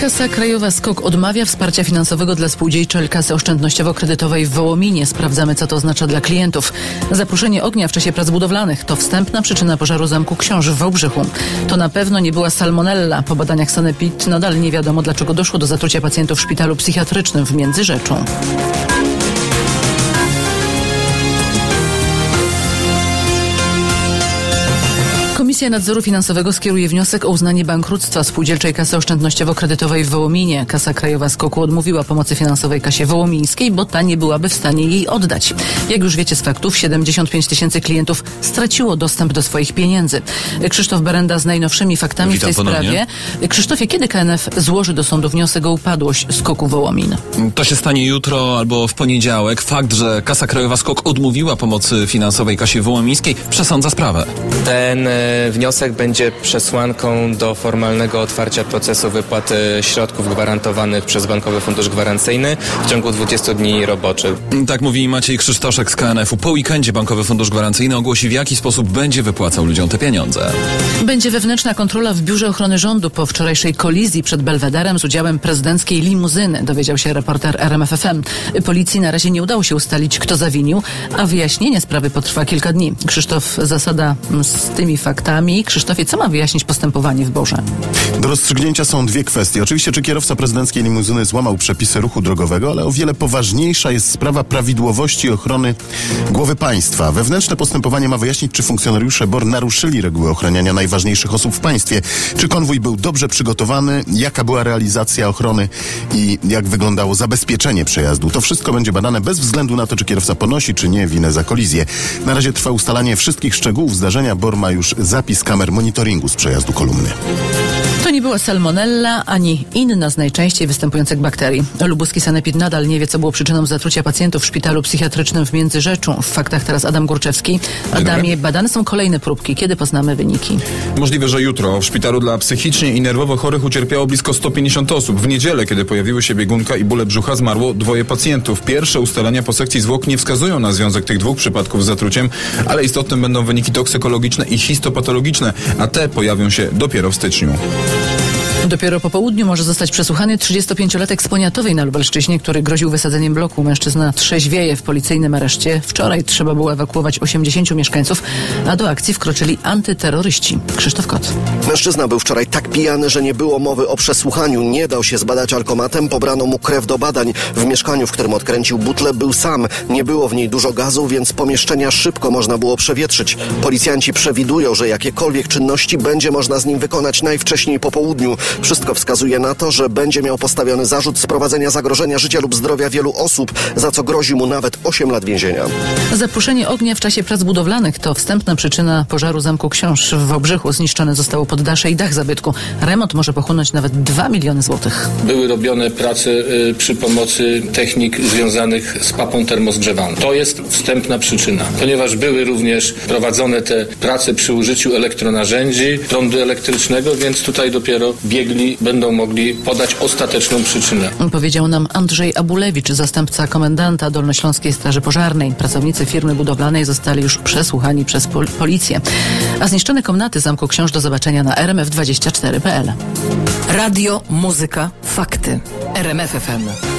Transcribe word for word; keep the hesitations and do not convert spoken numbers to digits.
Kasa Krajowa SKOK odmawia wsparcia finansowego dla spółdzielczej Kasy Oszczędnościowo-Kredytowej w Wołominie. Sprawdzamy, co to oznacza dla klientów. Zaproszenie ognia w czasie prac budowlanych to wstępna przyczyna pożaru Zamku Książ w Wałbrzychu. To na pewno nie była salmonella. Po badaniach Sanepid nadal nie wiadomo, dlaczego doszło do zatrucia pacjentów w szpitalu psychiatrycznym w Międzyrzeczu. Komisja Nadzoru Finansowego skieruje wniosek o uznanie bankructwa Spółdzielczej Kasy Oszczędnościowo-Kredytowej w Wołominie. Kasa Krajowa SKOK-u odmówiła pomocy finansowej Kasie Wołomińskiej, bo ta nie byłaby w stanie jej oddać. Jak już wiecie z faktów, siedemdziesiąt pięć tysięcy klientów straciło dostęp do swoich pieniędzy. Krzysztof Berenda z najnowszymi faktami Witam w tej ponownie. sprawie. Krzysztofie, kiedy K N F złoży do sądu wniosek o upadłość SKOK-u Wołomin? To się stanie jutro albo w poniedziałek. Fakt, że Kasa Krajowa SKOK odmówiła pomocy finansowej Kasie Wołomińskiej, przesądza sprawę. Ten wniosek będzie przesłanką do formalnego otwarcia procesu wypłaty środków gwarantowanych przez Bankowy Fundusz Gwarancyjny w ciągu dwudziestu dni roboczych. Tak mówi Maciej Krzysztoszek z K N F-u. Po weekendzie Bankowy Fundusz Gwarancyjny ogłosi, w jaki sposób będzie wypłacał ludziom te pieniądze. Będzie wewnętrzna kontrola w Biurze Ochrony Rządu po wczorajszej kolizji przed Belwederem z udziałem prezydenckiej limuzyny, dowiedział się reporter R M F F M. Policji na razie nie udało się ustalić, kto zawinił, a wyjaśnienie sprawy potrwa kilka dni. Krzysztof Zasada z tymi faktami. Krzysztofie, co ma wyjaśnić postępowanie w Borze? Do rozstrzygnięcia są dwie kwestie. Oczywiście, czy kierowca prezydenckiej limuzyny złamał przepisy ruchu drogowego, ale o wiele poważniejsza jest sprawa prawidłowości ochrony głowy państwa. Wewnętrzne postępowanie ma wyjaśnić, czy funkcjonariusze B O R naruszyli reguły ochraniania najważniejszych osób w państwie. Czy konwój był dobrze przygotowany, jaka była realizacja ochrony i jak wyglądało zabezpieczenie przejazdu. To wszystko będzie badane bez względu na to, czy kierowca ponosi, czy nie winę za kolizję. Na razie trwa ustalanie wszystkich szczegółów zdarzenia. B O R ma już zapis kamer monitoringu z przejazdu kolumny. To nie była salmonella, ani inna z najczęściej występujących bakterii. Lubuski Sanepid nadal nie wie, co było przyczyną zatrucia pacjentów w szpitalu psychiatrycznym w Międzyrzeczu. W faktach teraz Adam Górczewski. Adamie, badane są kolejne próbki. Kiedy poznamy wyniki? Możliwe, że jutro. W szpitalu dla psychicznie i nerwowo chorych ucierpiało blisko sto pięćdziesiąt osób. W niedzielę, kiedy pojawiły się biegunka i bóle brzucha, zmarło dwoje pacjentów. Pierwsze ustalenia po sekcji zwłok nie wskazują na związek tych dwóch przypadków z zatruciem, ale istotne będą wyniki toksykologiczne i histopatologiczne, a te pojawią się dopiero w styczniu. Dopiero po południu może zostać przesłuchany trzydziestopięciolatek z Poniatowej na Lubelszczyźnie, który groził wysadzeniem bloku. Mężczyzna trzeźwieje w policyjnym areszcie. Wczoraj trzeba było ewakuować osiemdziesięciu mieszkańców, a do akcji wkroczyli antyterroryści. Krzysztof Kot. Mężczyzna był wczoraj tak pijany, że nie było mowy o przesłuchaniu. Nie dał się zbadać alkomatem, pobrano mu krew do badań. W mieszkaniu, w którym odkręcił butlę, był sam. Nie było w niej dużo gazu, więc pomieszczenia szybko można było przewietrzyć. Policjanci przewidują, że jakiekolwiek czynności będzie można z nim wykonać najwcześniej po południu. Wszystko wskazuje na to, że będzie miał postawiony zarzut sprowadzenia zagrożenia życia lub zdrowia wielu osób, za co grozi mu nawet osiem lat więzienia. Zapuszczenie ognia w czasie prac budowlanych to wstępna przyczyna pożaru Zamku Książ w Wałbrzychu. Zniszczone zostało poddasze i dach zabytku. Remont może pochłonąć nawet dwa miliony złotych. Były robione prace y, przy pomocy technik związanych z papą termozgrzewaną. To jest wstępna przyczyna, ponieważ były również prowadzone te prace przy użyciu elektronarzędzi, prądu elektrycznego, więc tutaj dopiero biegli będą mogli podać ostateczną przyczynę. Powiedział nam Andrzej Abulewicz, zastępca komendanta Dolnośląskiej Straży Pożarnej. Pracownicy firmy budowlanej zostali już przesłuchani przez pol- policję. A zniszczone komnaty Zamku Książ do zobaczenia na r m f dwadzieścia cztery kropka p l. Radio, muzyka, fakty. R M F F M.